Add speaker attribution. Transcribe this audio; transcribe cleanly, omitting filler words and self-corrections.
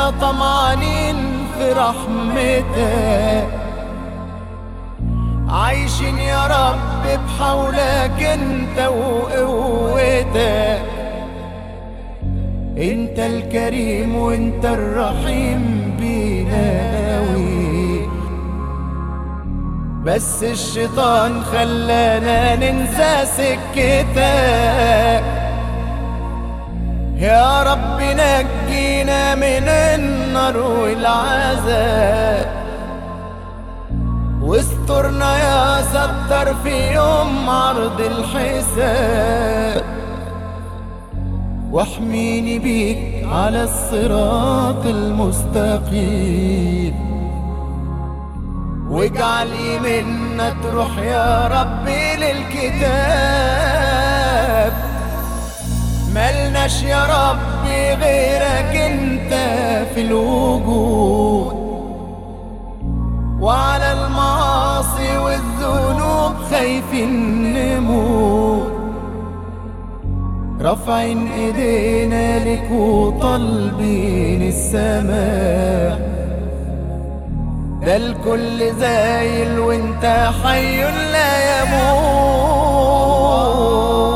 Speaker 1: احنا طمعانين في رحمتك، عايشين يا رب بحولك انت وقوتك. انت الكريم وانت الرحيم بينا قوي، بس الشيطان خلانا ننسى سكتك. يا رب نجينا من النار والعذاب، واسترنا يا ستر في يوم عرض الحساب، واحميني بيك على الصراط المستقيم، واجعل يمنا تروح يا ربي للكتاب. ملناش يا ربي غيرك انت في الوجود، وعلى المعاصي والذنوب خايفين نموت، رافعين ايدينا لك وطالبين السماء. ده الكل زايل وانت حي لا يموت.